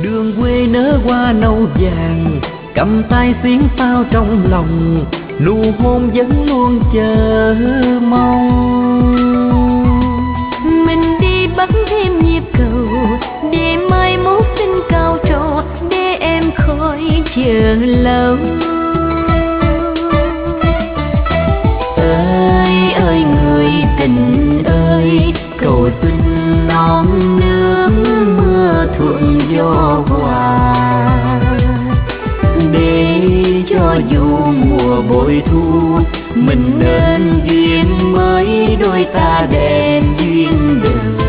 Đường quê nở hoa nâu vàng, cầm tay xiến pháo trong lòng, nụ hôn vẫn luôn chờ mong. Mình đi bắt thêm nhịp cầu, để mai mốt xin cao trò, để em khỏi chờ lâu. Ơi ơi người tình ơi, cầu xin non nước mưa thuận gió hòa, để cho dù mùa bội thu mình nên duyên mới, đôi ta đền duyên đời.